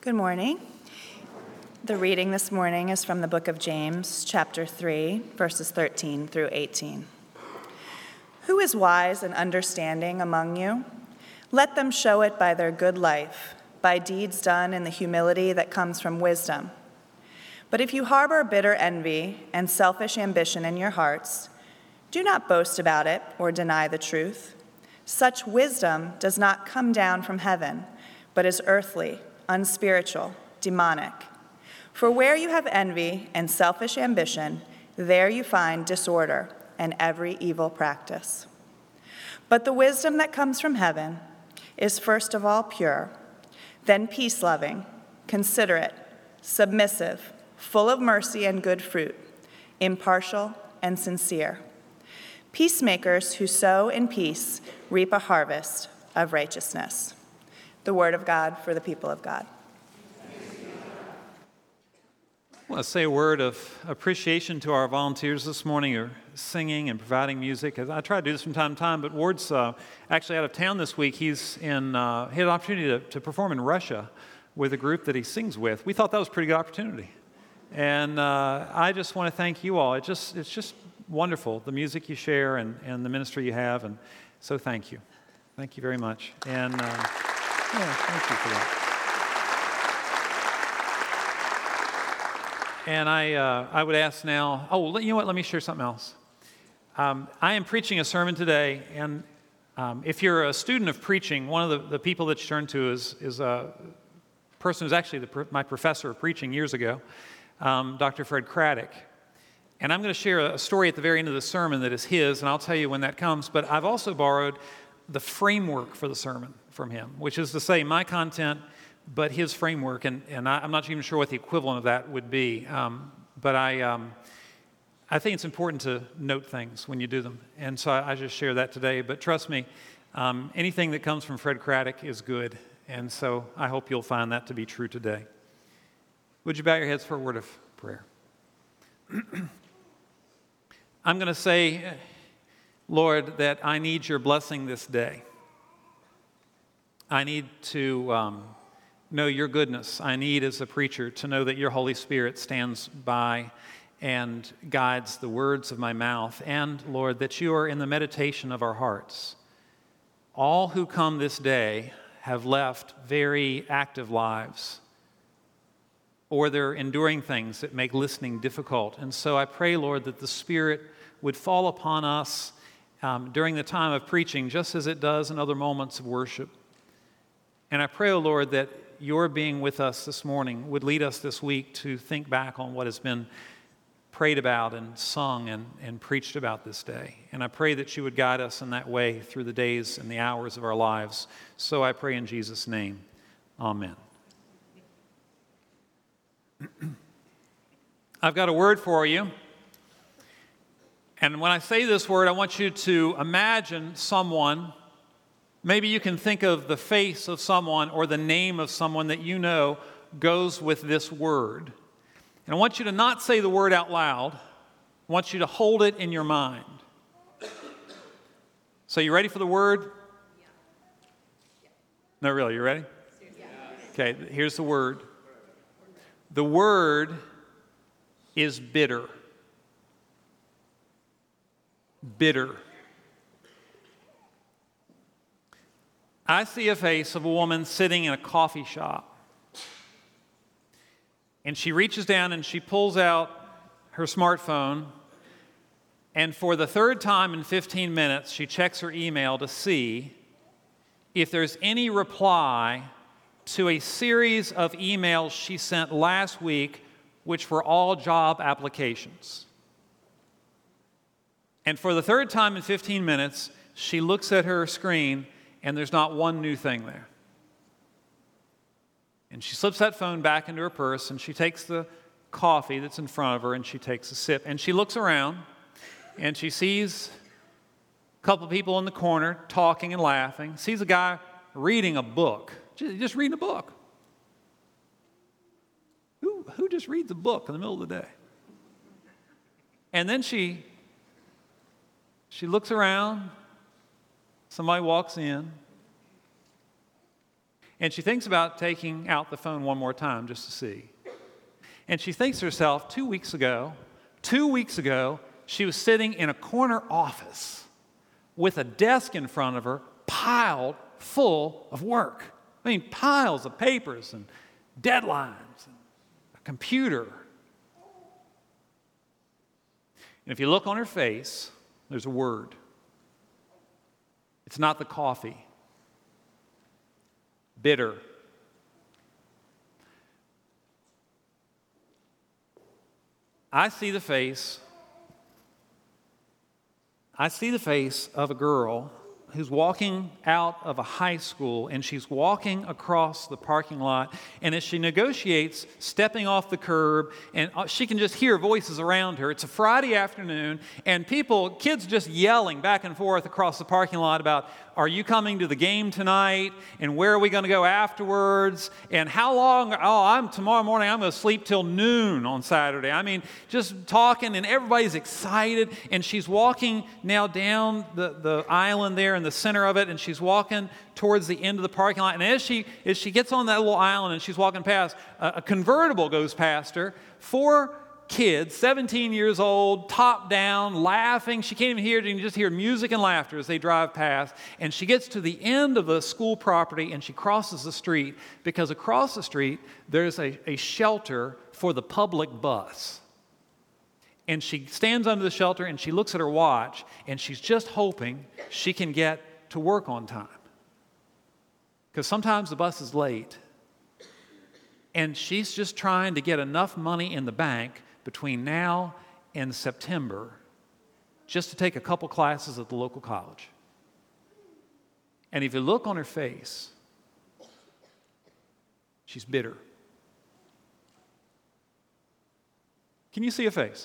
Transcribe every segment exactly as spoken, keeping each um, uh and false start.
Good morning. The reading this morning is from the book of James, chapter three, verses thirteen through eighteen. Who is wise and understanding among you? Let them show it by their good life, by deeds done in the humility that comes from wisdom. But if you harbor bitter envy and selfish ambition in your hearts, do not boast about it or deny the truth. Such wisdom does not come down from heaven, but is earthly, unspiritual, demonic. For where you have envy and selfish ambition, there you find disorder and every evil practice. But the wisdom that comes from heaven is first of all pure, then peace-loving, considerate, submissive, full of mercy and good fruit, impartial and sincere. Peacemakers who sow in peace reap a harvest of righteousness. The word of God for the people of God. I want to say a word of appreciation to our volunteers this morning who are singing and providing music. I try to do this from time to time, but Ward's uh, actually out of town this week. He's in. Uh, he had an opportunity to, to perform in Russia with a group that he sings with. We thought that was a pretty good opportunity, and uh, I just want to thank you all. It just it's just wonderful, the music you share and, and the ministry you have, and so thank you, thank you very much. And. Uh, Yeah, thank you for that. And I, uh, I would ask now, oh, you know what, let me share something else. Um, I am preaching a sermon today, and um, if you're a student of preaching, one of the, the people that you turn to is, is a person who's actually the, my professor of preaching years ago, um, Doctor Fred Craddock. And I'm going to share a story at the very end of the sermon that is his, and I'll tell you when that comes, but I've also borrowed the framework for the sermon from him, which is to say my content, but his framework, and, and I, I'm not even sure what the equivalent of that would be, um, but I um, I think it's important to note things when you do them, and so I, I just share that today, but trust me, um, anything that comes from Fred Craddock is good, and so I hope you'll find that to be true today. Would you bow your heads for a word of prayer? I'm going to say, Lord, that I need your blessing this day. I need to um, know your goodness. I need, as a preacher, to know that your Holy Spirit stands by and guides the words of my mouth. And, Lord, that you are in the meditation of our hearts. All who come this day have left very active lives, or they're enduring things that make listening difficult. And so I pray, Lord, that the Spirit would fall upon us um, during the time of preaching, just as it does in other moments of worship. And I pray, O Lord, that your being with us this morning would lead us this week to think back on what has been prayed about and sung and, and preached about this day. And I pray that you would guide us in that way through the days and the hours of our lives. So I pray in Jesus' name. Amen. I've got a word for you. And when I say this word, I want you to imagine someone. Maybe you can think of the face of someone or the name of someone that you know goes with this word. And I want you to not say the word out loud. I want you to hold it in your mind. So you ready for the word? No, really, you ready? Okay, here's the word. The word is bitter. Bitter. I see a face of a woman sitting in a coffee shop. And she reaches down and she pulls out her smartphone. And for the third time in fifteen minutes, she checks her email to see if there's any reply to a series of emails she sent last week, which were all job applications. And for the third time in fifteen minutes, she looks at her screen and there's not one new thing there. And she slips that phone back into her purse and she takes the coffee that's in front of her and she takes a sip. And she looks around and she sees a couple of people in the corner talking and laughing, sees a guy reading a book, just reading a book. Who, who just reads a book in the middle of the day? And then she, she looks around, somebody walks in, And she thinks about taking out the phone one more time just to see. And she thinks to herself, two weeks ago, two weeks ago, she was sitting in a corner office with a desk in front of her piled full of work. I mean, piles of papers and deadlines and a computer. And if you look on her face, there's a word. It's not the coffee. Bitter. I see the face. I see the face of a girl who's walking out of a high school, and she's walking across the parking lot, and as she negotiates stepping off the curb, and she can just hear voices around her. It's a Friday afternoon, and people, kids just yelling back and forth across the parking lot about, are you coming to the game tonight? And where are we going to go afterwards? And how long? Oh, I'm tomorrow morning, I'm going to sleep till noon on Saturday. I mean, just talking, and everybody's excited, and she's walking now down the, the island there in the center of it, and she's walking towards the end of the parking lot. And as she as she gets on that little island and she's walking past, a, a convertible goes past her. Four kids, seventeen years old, top down, laughing. She can't even hear it. You can just hear music and laughter as they drive past. And she gets to the end of the school property and she crosses the street, because across the street there's a, a shelter for the public bus. And she stands under the shelter and she looks at her watch, and she's just hoping she can get to work on time. Because sometimes the bus is late. And she's just trying to get enough money in the bank between now and September just to take a couple classes at the local college. And if you look on her face, she's bitter. Can you see a face?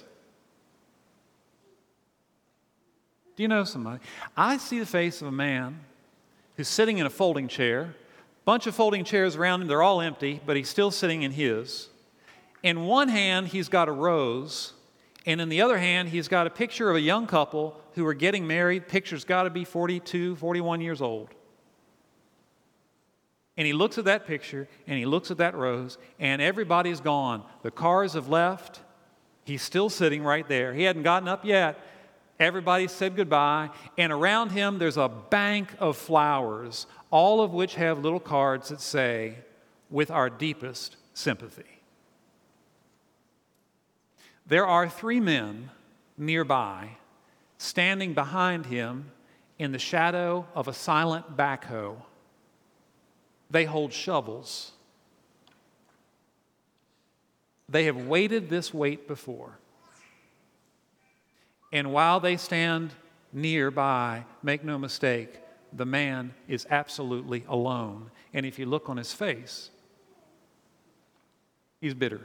Do you know somebody? I see the face of a man who's sitting in a folding chair, bunch of folding chairs around him, they're all empty, but he's still sitting in his. In one hand, he's got a rose, and in the other hand, he's got a picture of a young couple who are getting married. Picture's got to be forty-two, forty-one years old. And he looks at that picture, and he looks at that rose, and everybody's gone. The cars have left. He's still sitting right there. He hadn't gotten up yet. Everybody said goodbye, and around him there's a bank of flowers, all of which have little cards that say, "With our deepest sympathy." There are three men nearby, standing behind him in the shadow of a silent backhoe. They hold shovels. They have weighted this weight before. And while they stand nearby, make no mistake, the man is absolutely alone. And if you look on his face, he's bitter.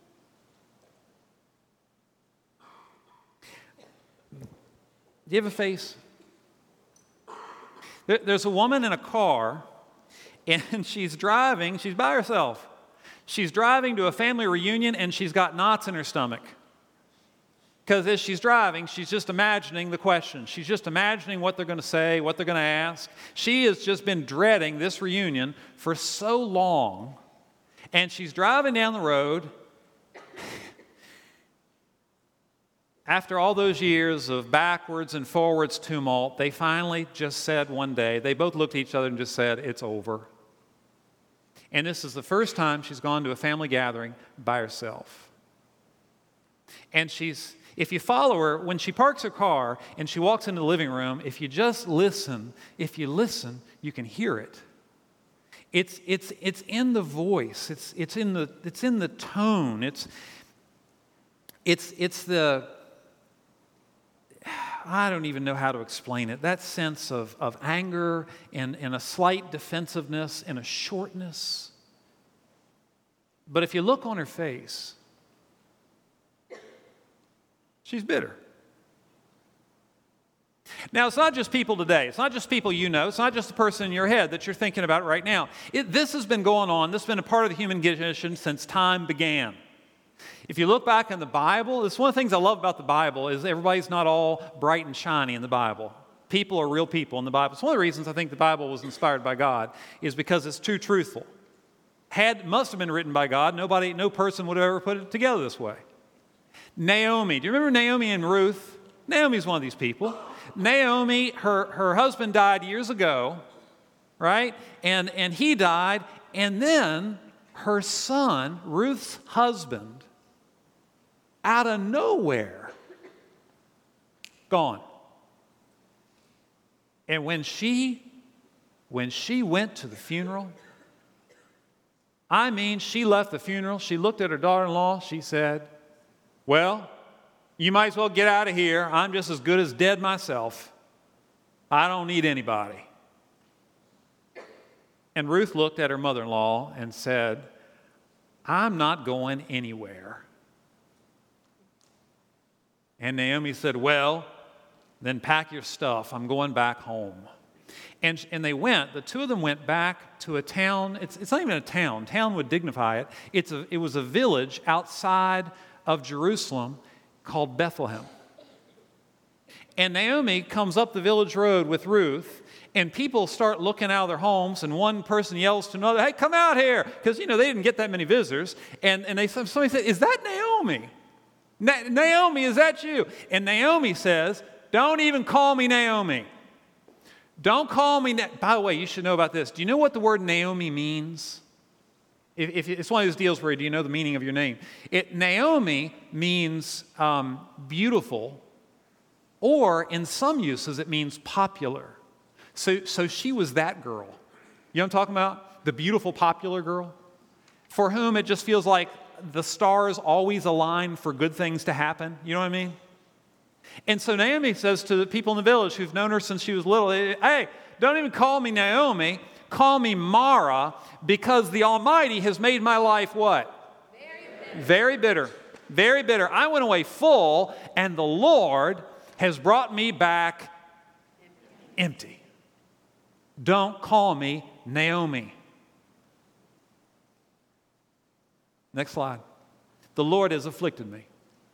Do you have a face? There's a woman in a car, and she's driving, she's by herself. She's driving to a family reunion, and she's got knots in her stomach. Because as she's driving, she's just imagining the questions. She's just imagining what they're going to say, what they're going to ask. She has just been dreading this reunion for so long. And she's driving down the road. After all those years of backwards and forwards tumult, they finally just said one day, they both looked at each other and just said, "It's over." And this is the first time she's gone to a family gathering by herself. And she's, if you follow her, when she parks her car and she walks into the living room, if you just listen, if you listen, you can hear it. It's, it's, it's in the voice. It's, it's, in the, it's in the tone. It's, it's, it's the, I don't even know how to explain it, that sense of, of anger and, and a slight defensiveness and a shortness. But if you look on her face, she's bitter. Now, it's not just people today. It's not just people you know. It's not just the person in your head that you're thinking about right now. It, this has been going on. This has been a part of the human condition since time began. If you look back in the Bible, it's one of the things I love about the Bible is everybody's not all bright and shiny in the Bible. People are real people in the Bible. It's one of the reasons I think the Bible was inspired by God is because it's too truthful. Had must have been written by God. Nobody, no person would have ever put it together this way. Naomi. Do you remember Naomi and Ruth? Naomi's one of these people. Naomi, her, her husband died years ago, right? And, and he died, and then her son, Ruth's husband, out of nowhere, gone. And when she, when she went to the funeral, I mean, she left the funeral, she looked at her daughter-in-law, she said, well, you might as well get out of here. I'm just as good as dead myself. I don't need anybody. And Ruth looked at her mother-in-law and said, I'm not going anywhere. And Naomi said, well, then pack your stuff. I'm going back home. And, and they went, the two of them went back to a town. It's, it's not even a town. Town would dignify it. It's a, it was a village outside of Jerusalem called Bethlehem. And Naomi comes up the village road with Ruth, and people start looking out of their homes, and one person yells to another, hey, come out here, because, you know, they didn't get that many visitors. And, and they, somebody said, is that Naomi? Na- Naomi, is that you? And Naomi says, don't even call me Naomi. Don't call me, Na- by the way, you should know about this. Do you know what the word Naomi means? If, if it's one of those deals where do you know the meaning of your name? It, Naomi means um, beautiful, or in some uses it means popular. So, so she was that girl. You know what I'm talking about? The beautiful, popular girl for whom it just feels like the stars always align for good things to happen. You know what I mean? And so Naomi says to the people in the village who've known her since she was little, hey, don't even call me Naomi. Call me Mara, because the Almighty has made my life what? Very bitter. Very bitter. Very bitter. I went away full, and the Lord has brought me back empty. empty. Don't call me Naomi. Next slide. The Lord has afflicted me.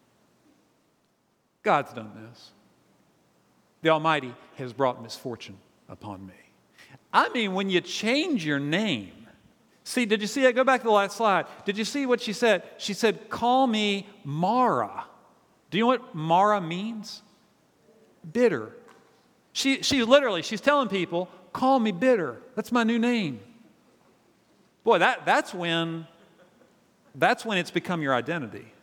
God's done this. The Almighty has brought misfortune upon me. I mean, when you change your name, see, did you see that? Go back to the last slide. Did you see what she said? She said, call me Mara. Do you know what Mara means? Bitter. She, she literally, she's telling people, call me bitter. That's my new name. Boy, that, that's when, that's when it's become your identity.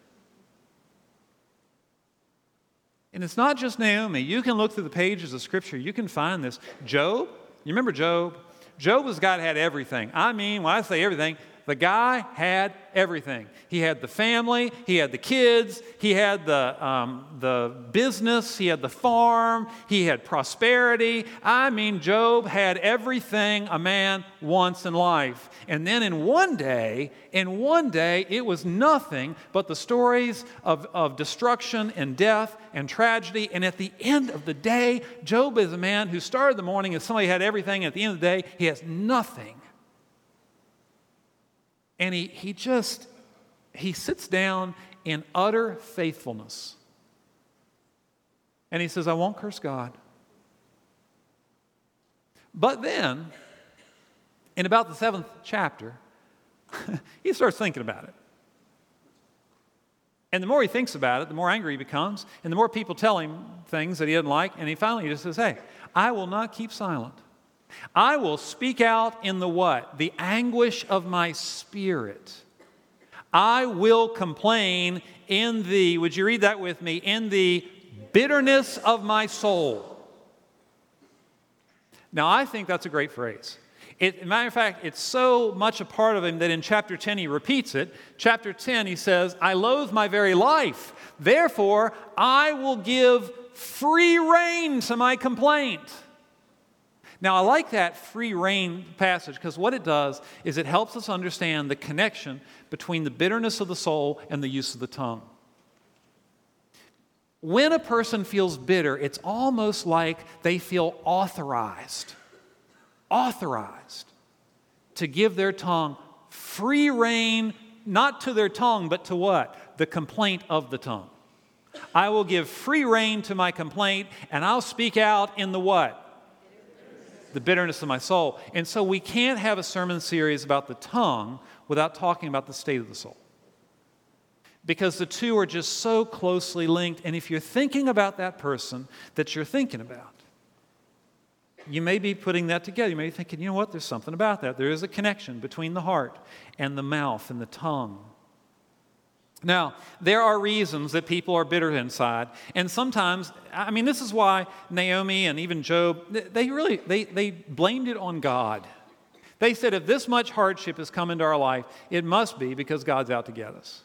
And it's not just Naomi. You can look through the pages of Scripture. You can find this. Job, you remember Job? Job was a guy that had everything. I mean, when I say everything, the guy had everything. He had the family, he had the kids, he had the, um, the business, he had the farm, he had prosperity. I mean, Job had everything a man wants in life. And then in one day, in one day, it was nothing but the stories of, of destruction and death and tragedy. And at the end of the day, Job is a man who started the morning as somebody had everything. And at the end of the day, he has nothing. And he, he just, he sits down in utter faithfulness. And he says, I won't curse God. But then, in about the seventh chapter, he starts thinking about it. And the more he thinks about it, the more angry he becomes. And the more people tell him things that he doesn't like. And he finally just says, hey, I will not keep silent. I will speak out in the what? The anguish of my spirit. I will complain in the, would you read that with me? In the bitterness of my soul. Now, I think that's a great phrase. It, matter of fact, it's so much a part of him that in chapter ten he repeats it. Chapter ten he says, I loathe my very life. Therefore, I will give free rein to my complaint. Now, I like that free rein passage because what it does is it helps us understand the connection between the bitterness of the soul and the use of the tongue. When a person feels bitter, it's almost like they feel authorized, authorized to give their tongue free rein, not to their tongue, but to what? The complaint of the tongue. I will give free rein to my complaint, and I'll speak out in the what? The bitterness of my soul. And so we can't have a sermon series about the tongue without talking about the state of the soul. Because the two are just so closely linked. And if you're thinking about that person that you're thinking about, you may be putting that together. You may be thinking, you know what, there's something about that. There is a connection between the heart and the mouth and the tongue. Now, there are reasons that people are bitter inside. And sometimes, I mean, this is why Naomi and even Job, they really, they, they blamed it on God. They said, if this much hardship has come into our life, it must be because God's out to get us.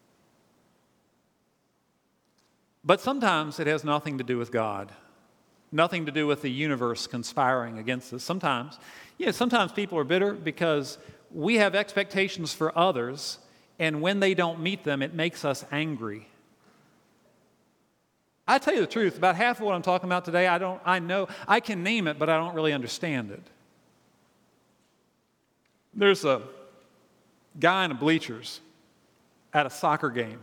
But sometimes it has nothing to do with God. Nothing to do with the universe conspiring against us. Sometimes, yeah, sometimes people are bitter because we have expectations for others, and when they don't meet them, it makes us angry. I tell you the truth, about half of what I'm talking about today, I don't, I know, I can name it, but I don't really understand it. There's a guy in the bleachers at a soccer game.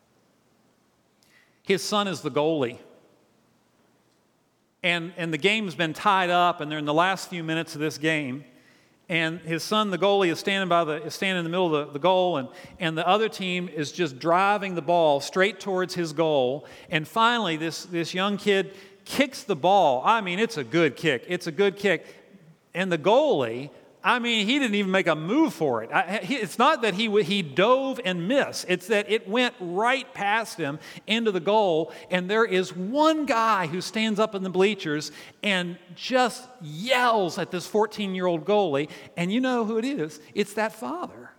His son is the goalie. And, and the game's been tied up, and they're in the last few minutes of this game. And his son, the goalie, is standing by the is standing in the middle of the, the goal, and, and the other team is just driving the ball straight towards his goal. And finally, this, this young kid kicks the ball. I mean, it's a good kick. It's a good kick. And the goalie, I mean, he didn't even make a move for it. I, he, it's not that he he dove and missed. It's that it went right past him into the goal. And there is one guy who stands up in the bleachers and just yells at this fourteen-year-old goalie. And you know who it is? It's that father.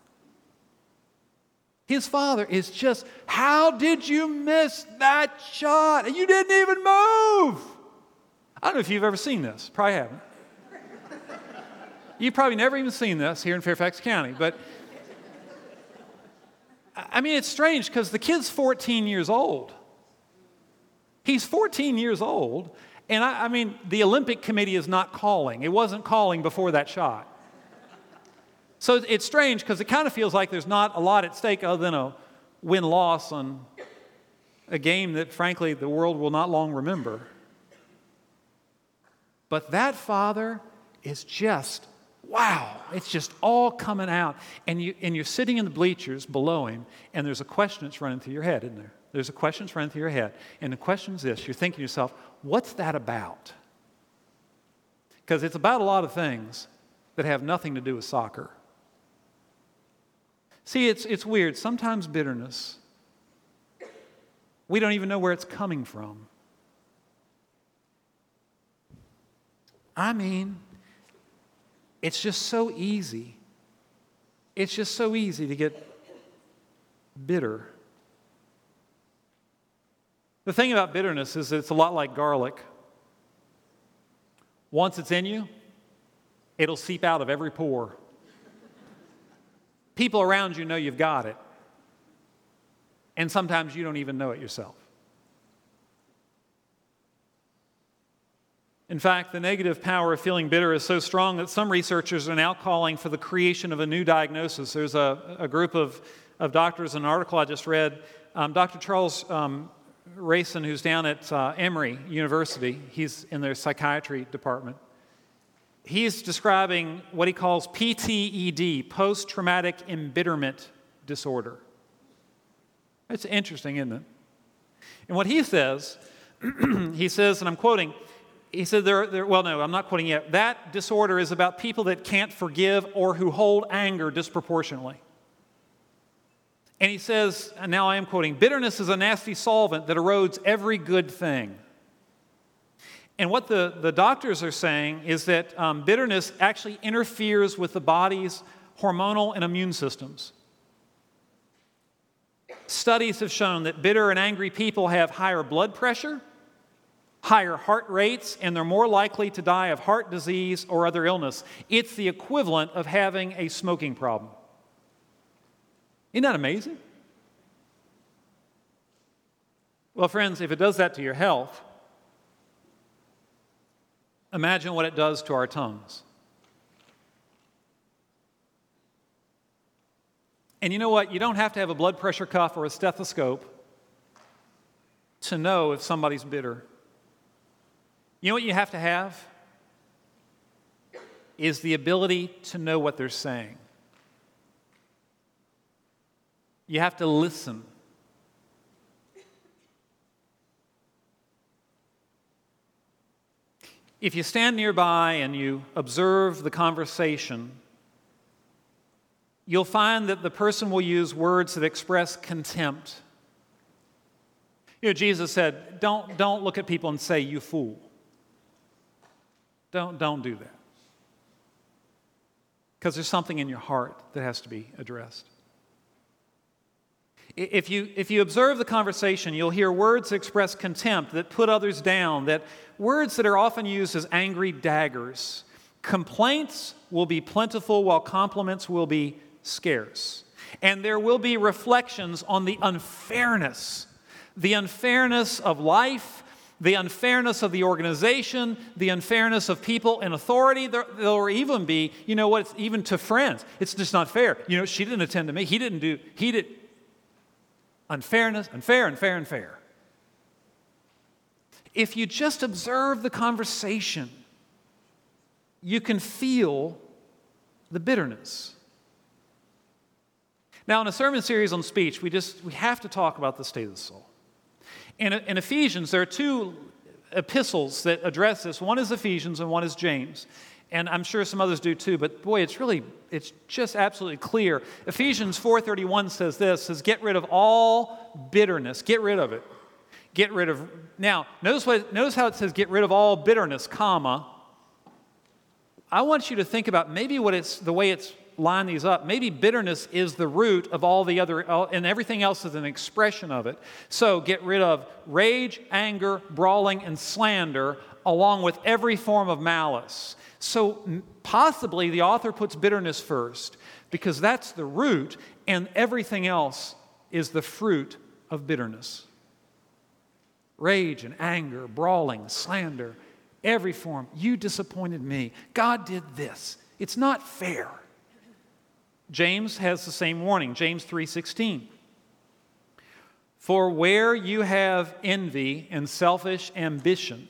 His father is just, how did you miss that shot? You didn't even move. I don't know if you've ever seen this. Probably haven't. You've probably never even seen this here in Fairfax County, but I mean, it's strange because the kid's fourteen years old. He's fourteen years old, and I, I mean, the Olympic Committee is not calling. It wasn't calling before that shot. So it's strange because it kind of feels like there's not a lot at stake other than a win-loss on a game that, frankly, the world will not long remember. But that father is just, wow, it's just all coming out. And, you, and you're sitting in the bleachers below him, and there's a question that's running through your head, isn't there? There's a question that's running through your head. And the question is this. You're thinking to yourself, what's that about? Because it's about a lot of things that have nothing to do with soccer. See, it's, it's weird. Sometimes bitterness, we don't even know where it's coming from. I mean, it's just so easy. It's just so easy to get bitter. The thing about bitterness is that it's a lot like garlic. Once it's in you, it'll seep out of every pore. People around you know you've got it. And sometimes you don't even know it yourself. In fact, the negative power of feeling bitter is so strong that some researchers are now calling for the creation of a new diagnosis. There's a, a group of, of doctors, an article I just read. Um, Doctor Charles um, Rayson, who's down at uh, Emory University, he's in their psychiatry department. He's describing what he calls P T E D, post-traumatic embitterment disorder. It's interesting, isn't it? And what he says, he says, and I'm quoting, he said, there, there, well, no, I'm not quoting yet. That disorder is about people that can't forgive or who hold anger disproportionately. And he says, and now I am quoting, bitterness is a nasty solvent that erodes every good thing. And what the, the doctors are saying is that um, bitterness actually interferes with the body's hormonal and immune systems. Studies have shown that bitter and angry people have higher blood pressure, higher heart rates, and they're more likely to die of heart disease or other illness. It's the equivalent of having a smoking problem. Isn't that amazing? Well, friends, if it does that to your health, imagine what it does to our tongues. And you know what? You don't have to have a blood pressure cuff or a stethoscope to know if somebody's bitter? You know what you have to have? Is the ability to know what they're saying. You have to listen. If you stand nearby and you observe the conversation, you'll find that the person will use words that express contempt. You know, Jesus said, don't, don't look at people and say, "You fool." Don't, don't do that. Because there's something in your heart that has to be addressed. If you, if you observe the conversation, you'll hear words that express contempt, that put others down, that words that are often used as angry daggers. Complaints will be plentiful while compliments will be scarce. And there will be reflections on the unfairness, the unfairness of life, the unfairness of the organization, the unfairness of people in authority. There will even be, you know what, it's even to friends. It's just not fair. You know, she didn't attend to me. He didn't do, he did. Unfairness, unfair, unfair, unfair. If you just observe the conversation, you can feel the bitterness. Now, in a sermon series on speech, we just we have to talk about the state of the soul. In, in Ephesians, there are two epistles that address this. One is Ephesians and one is James. And I'm sure some others do too, but boy, it's really, it's just absolutely clear. Ephesians four thirty-one says this, says, get rid of all bitterness. Get rid of it. Get rid of, now, notice, what, notice how it says get rid of all bitterness, comma. I want you to think about maybe what it's, the way it's lined these up. Maybe bitterness is the root of all the other, and everything else is an expression of it. So get rid of rage, anger, brawling, and slander, along with every form of malice. So possibly the author puts bitterness first because that's the root and everything else is the fruit of bitterness. Rage and anger, brawling, slander, every form. You disappointed me. God did this. It's not fair. James has the same warning, James three sixteen. For where you have envy and selfish ambition,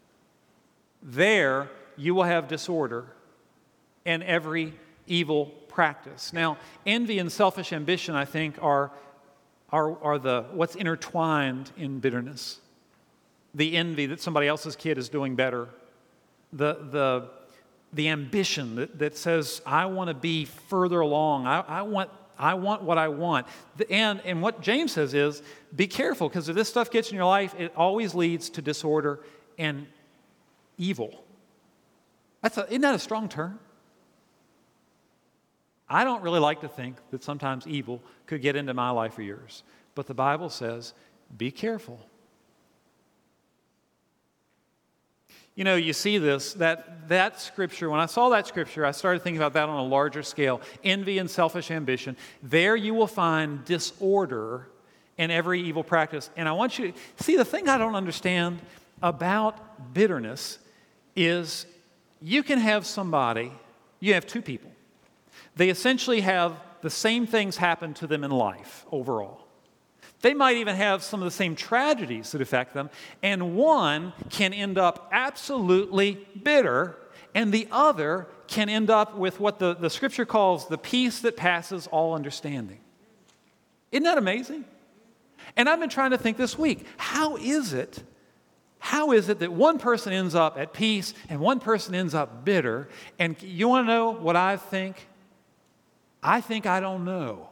there you will have disorder and every evil practice. Now, envy and selfish ambition, I think, are, are, are the what's intertwined in bitterness. The envy that somebody else's kid is doing better. The, the, the ambition that, that says, I want to be further along. I, I, want, I want what I want. The, and, and what James says is, be careful, because if this stuff gets in your life, it always leads to disorder and evil. That's a, isn't that a strong term? I don't really like to think that sometimes evil could get into my life or yours. But the Bible says, be careful. You know, you see this, that, that scripture, when I saw that scripture, I started thinking about that on a larger scale. Envy and selfish ambition. There you will find disorder and every evil practice. And I want you to see, the thing I don't understand about bitterness is you can have somebody, you have two people. They essentially have the same things happen to them in life overall. They might even have some of the same tragedies that affect them, and one can end up absolutely bitter, and the other can end up with what the, the scripture calls the peace that passes all understanding. Isn't that amazing? And I've been trying to think this week, how is it, how is it that one person ends up at peace and one person ends up bitter? And you want to know what I think? I think I don't know.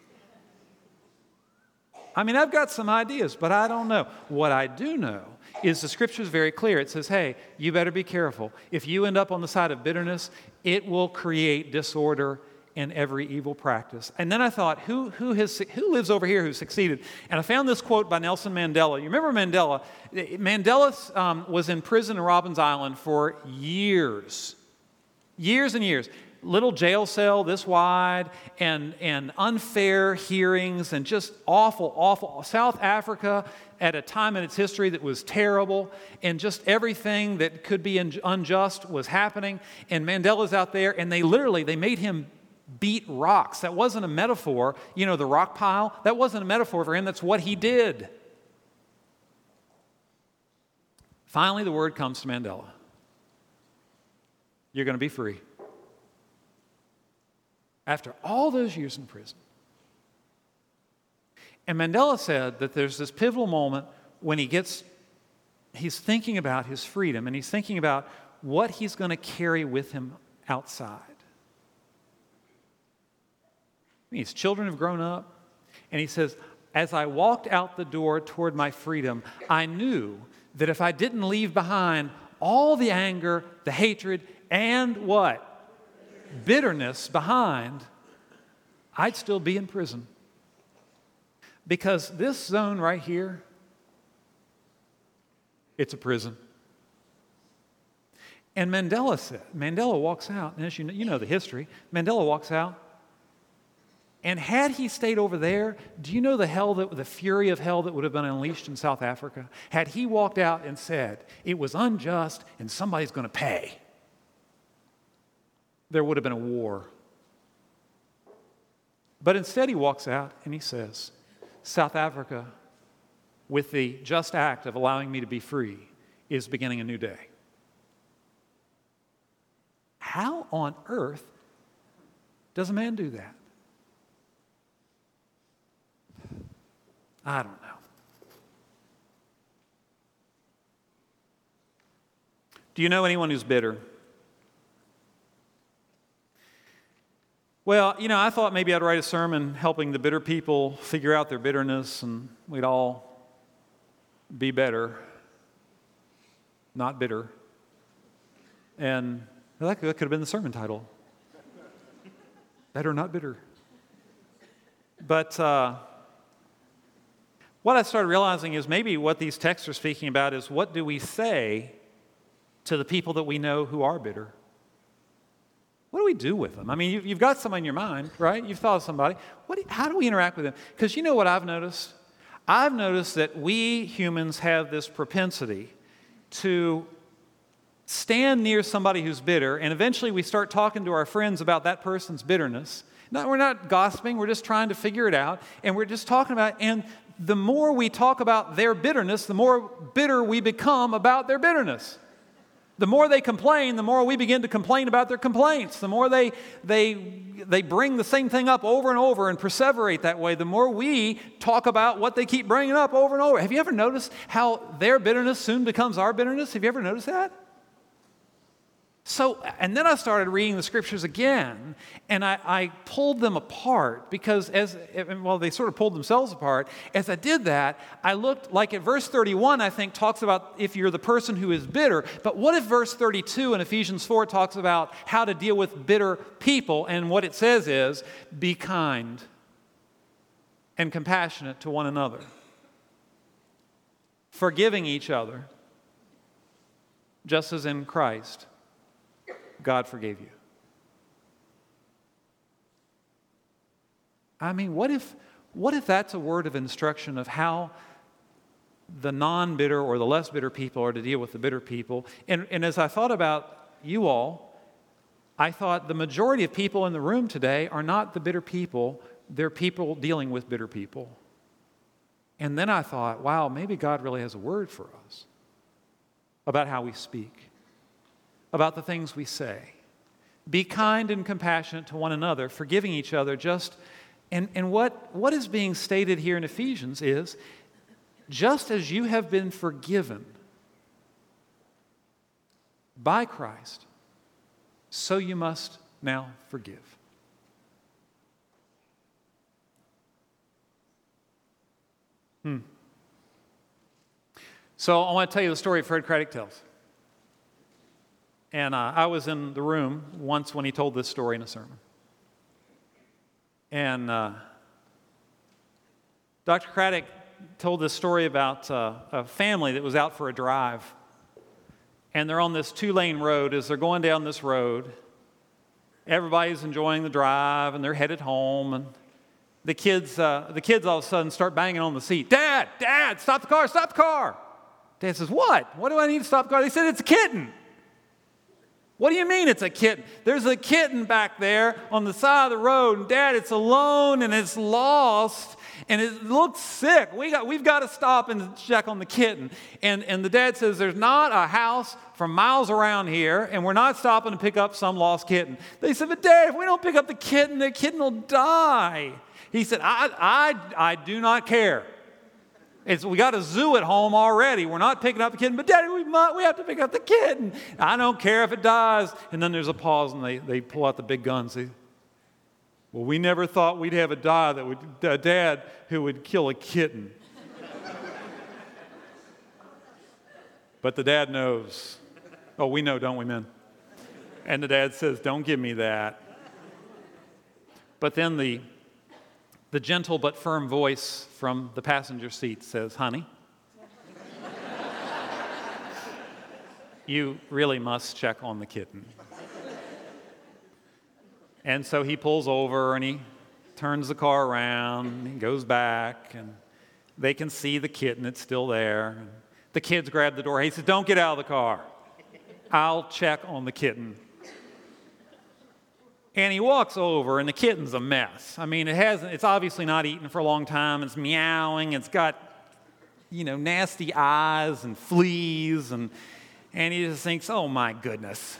I mean, I've got some ideas, but I don't know. What I do know is the scripture is very clear. It says, hey, you better be careful. If you end up on the side of bitterness, it will create disorder and every evil practice. And then I thought, who, who, has, who lives over here who succeeded? And I found this quote by Nelson Mandela. You remember Mandela? Mandela um, was in prison in Robbins Island for years. Years and years. Little jail cell this wide, and, and unfair hearings, and just awful, awful. South Africa at a time in its history that was terrible, and just everything that could be unjust was happening. And Mandela's out there, and they literally, they made him beat rocks. That wasn't a metaphor. You know, the rock pile, that wasn't a metaphor for him. That's what he did. Finally, the word comes to Mandela. You're going to be free. After all those years in prison. And Mandela said that there's this pivotal moment when he gets, he's thinking about his freedom, and he's thinking about what he's going to carry with him outside. His children have grown up, and he says, as I walked out the door toward my freedom, I knew that if I didn't leave behind all the anger, the hatred, and what? Bitterness behind, I'd still be in prison. Because this zone right here, it's a prison. And Mandela said, Mandela walks out, and as you know, you know the history, Mandela walks out, and had he stayed over there, do you know the hell that the fury of hell that would have been unleashed in South Africa? Had he walked out and said, it was unjust and somebody's going to pay, there would have been a war. But instead he walks out and he says, South Africa, with the just act of allowing me to be free, is beginning a new day. How on earth does a man do that? I don't know. Do you know anyone who's bitter? Well, you know, I thought maybe I'd write a sermon helping the bitter people figure out their bitterness, and we'd all be better, not bitter. And that could have been the sermon title. Better, not bitter. But uh, what I started realizing is maybe what these texts are speaking about is what do we say to the people that we know who are bitter? What do we do with them? I mean, you've got someone in your mind, right? You've thought of somebody. What do, how do we interact with them? Because you know what I've noticed? I've noticed that we humans have this propensity to stand near somebody who's bitter, and eventually we start talking to our friends about that person's bitterness. No, we're not gossiping. We're just trying to figure it out, and we're just talking about it. And the more we talk about their bitterness, the more bitter we become about their bitterness. The more they complain, the more we begin to complain about their complaints. The more they, they, they bring the same thing up over and over and perseverate that way, the more we talk about what they keep bringing up over and over. Have you ever noticed how their bitterness soon becomes our bitterness? Have you ever noticed that? So, and then I started reading the scriptures again, and I, I pulled them apart because as, well, they sort of pulled themselves apart. As I did that, I looked, like at verse thirty-one, I think, talks about if you're the person who is bitter. But what if verse thirty-two in Ephesians four talks about how to deal with bitter people, and what it says is, be kind and compassionate to one another, forgiving each other, just as in Christ God forgave you. I mean, what if, what if that's a word of instruction of how the non-bitter or the less bitter people are to deal with the bitter people? And, and as I thought about you all, I thought the majority of people in the room today are not the bitter people. They're people dealing with bitter people. And then I thought, wow, maybe God really has a word for us about how we speak, about the things we say. Be kind and compassionate to one another, forgiving each other just, and, and what, what is being stated here in Ephesians is, just as you have been forgiven by Christ, so you must now forgive. Hmm. So I want to tell you the story Fred Craddock tells. And uh, I was in the room once when he told this story in a sermon. And uh, Doctor Craddock told this story about uh, a family that was out for a drive. And they're on this two-lane road. As they're going down this road, everybody's enjoying the drive, and they're headed home. And the kids, uh, the kids all of a sudden start banging on the seat. Dad, Dad, stop the car, stop the car. Dad says, what? What do I need to stop the car? They said, it's a kitten. What do you mean it's a kitten? There's a kitten back there on the side of the road, and Dad, it's alone and it's lost, and it looks sick. We got, we've got to stop and check on the kitten. And, and the dad says, there's not a house for miles around here, and we're not stopping to pick up some lost kitten. They said, but Dad, if we don't pick up the kitten, the kitten will die. He said, I, I, I do not care. It's, we got a zoo at home already. We're not picking up the kitten, but Daddy, we, might, we have to pick up the kitten. I don't care if it dies. And then there's a pause, and they, they pull out the big guns. They, well, we never thought we'd have a dad that would, a dad who would kill a kitten. But the dad knows. Oh, we know, don't we, men? And the dad says, don't give me that. But then the The gentle but firm voice from the passenger seat says, honey, you really must check on the kitten. And so he pulls over and he turns the car around and he goes back and they can see the kitten, it's still there. And the kids grab the door. He says, don't get out of the car. I'll check on the kitten. And he walks over, and the kitten's a mess. I mean, it hasn't, it's obviously not eaten for a long time. It's meowing. It's got, you know, nasty eyes and fleas. And, and he just thinks, oh, my goodness.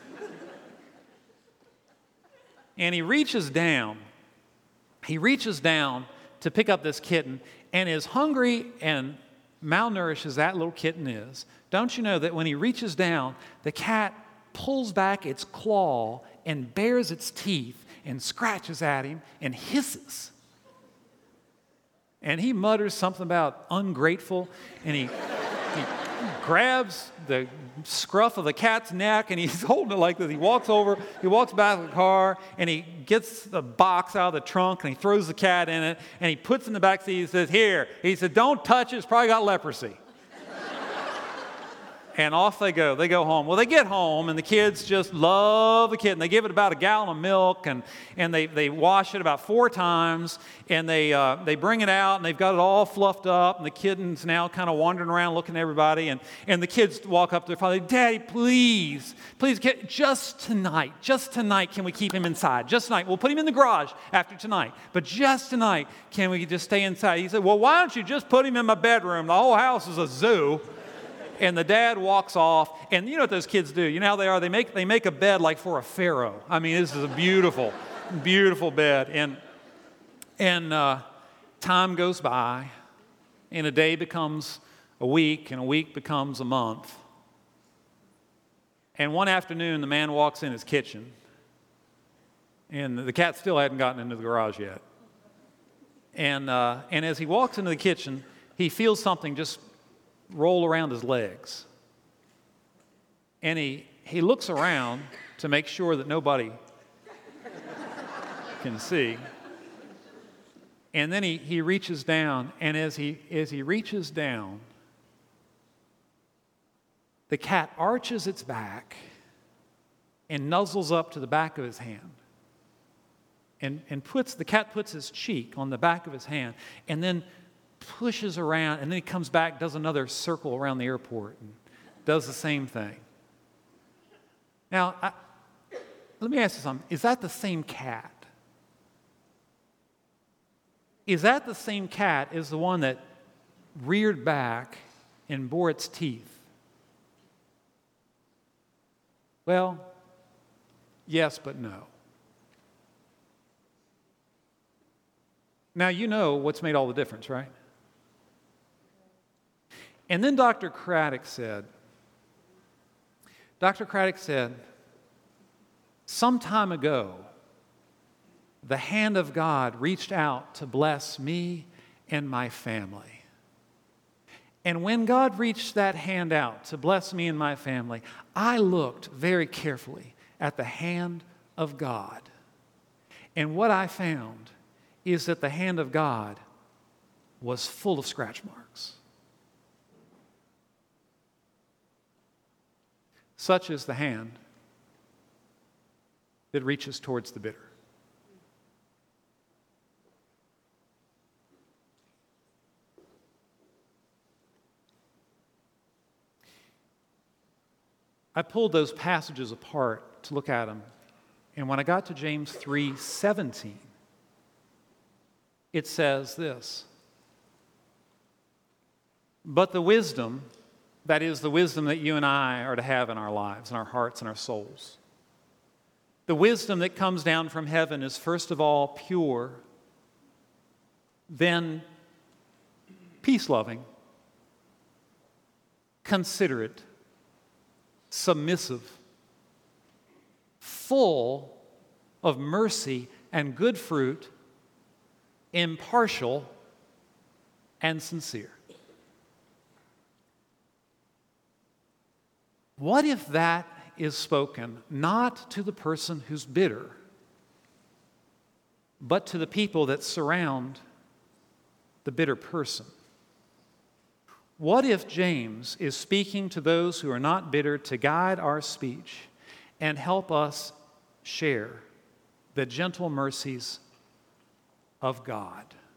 And he reaches down. He reaches down to pick up this kitten. And as hungry and malnourished as that little kitten is, don't you know that when he reaches down, the cat pulls back its claw and bares its teeth and scratches at him and hisses. And he mutters something about ungrateful, and he, he grabs the scruff of the cat's neck, and he's holding it like this. He walks over, he walks back to the car, and he gets the box out of the trunk, and he throws the cat in it, and he puts it in the back seat. He says, here. He said, don't touch it. It's probably got leprosy. And off they go. They go home. Well, they get home, and the kids just love the kitten. They give it about a gallon of milk, and, and they, they wash it about four times, and they, uh, they bring it out, and they've got it all fluffed up, and the kitten's now kind of wandering around looking at everybody, and, and the kids walk up to their father, Daddy, please, please, get, just tonight, just tonight can we keep him inside? Just tonight. We'll put him in the garage after tonight, but just tonight can we just stay inside? He said, well, why don't you just put him in my bedroom? The whole house is a zoo. And the dad walks off, and you know what those kids do? You know how they are? They make, they make a bed like for a pharaoh. I mean, this is a beautiful, beautiful bed. And, and uh, time goes by, and a day becomes a week, and a week becomes a month. And one afternoon, the man walks in his kitchen, and the cat still hadn't gotten into the garage yet. And, uh, and as he walks into the kitchen, he feels something just roll around his legs. And he, he looks around to make sure that nobody can see. And then he, he reaches down, and as he, as he reaches down, the cat arches its back and nuzzles up to the back of his hand. And, and puts, the cat puts his cheek on the back of his hand, and then pushes around, and then he comes back, does another circle around the airport, and does the same thing. Now, I, let me ask you something. Is that the same cat? Is that the same cat as the one that reared back and bore its teeth? Well, yes, but no. Now, you know what's made all the difference, right? And then Doctor Craddock said, Doctor Craddock said, some time ago, the hand of God reached out to bless me and my family. And when God reached that hand out to bless me and my family, I looked very carefully at the hand of God. And what I found is that the hand of God was full of scratch marks. Such is the hand that reaches towards the bitter. I pulled those passages apart to look at them, and when I got to James three seventeen, it says this: but the wisdom, that is the wisdom that you and I are to have in our lives, in our hearts and our souls, the wisdom that comes down from heaven is first of all pure, then peace-loving, considerate, submissive, full of mercy and good fruit, impartial and sincere. What if that is spoken not to the person who's bitter, but to the people that surround the bitter person? What if James is speaking to those who are not bitter to guide our speech and help us share the gentle mercies of God?